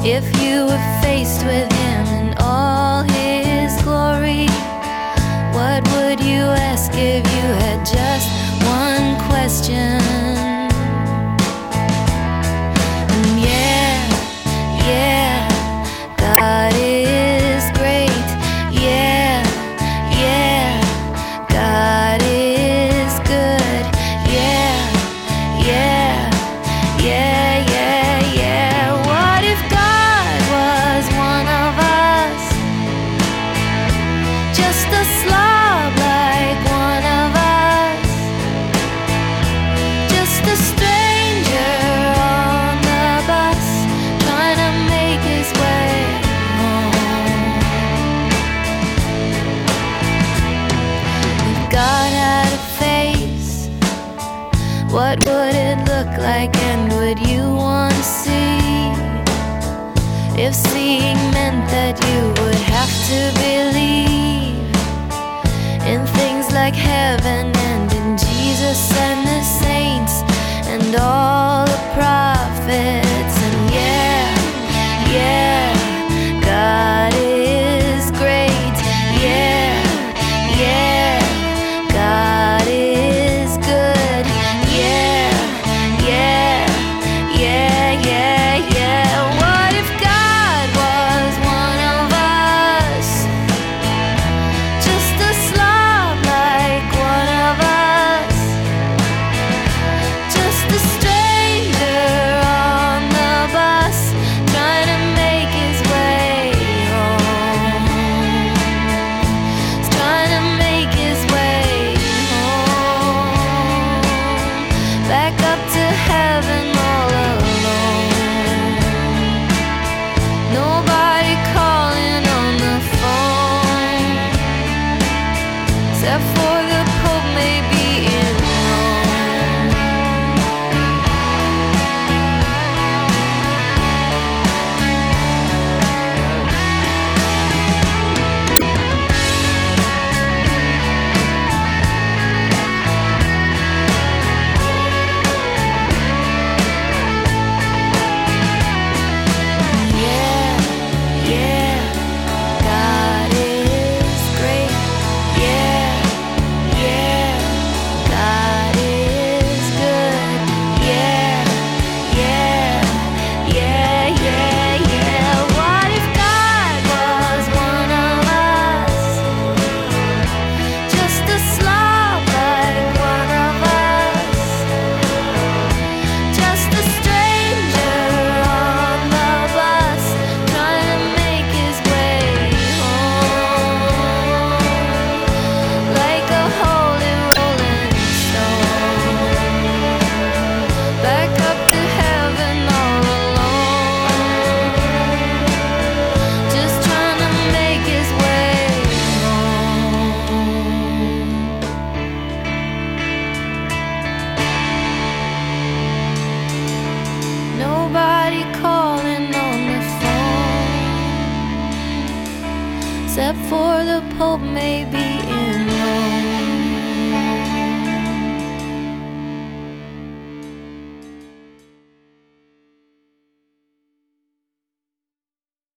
If you were faced with him in all his glory, what would you ask if you had just one question? And yeah, God is great. Yeah, God is good. Yeah. What if God was one of us? Just a slob like one of us. Just a stranger on the bus, trying to make his way home. If God had a face, what would it look like, and would you want to see? If seeing meant that you would have to believe in things like heaven and in Jesus and the saints and all the prophets. And yeah, God is great. Yeah, God is good. Yeah. What if God was one of us? Just a slob like one of us. Just a stranger on the bus, trying to make his way home. He's trying to make his way home. Back up to heaven all alone. Nobody calling on the phone, except for the Pope maybe in Rome. Yeah, God is great. Yeah, God is good. Yeah. What if God was one of us? Just a slob like one of us. Just a stranger on the bus, trying to make his way home. Like a holy rolling stone. Back up to heaven all alone. Just trying to make his way home. Nobody calling on the phone, except for the Pope maybe in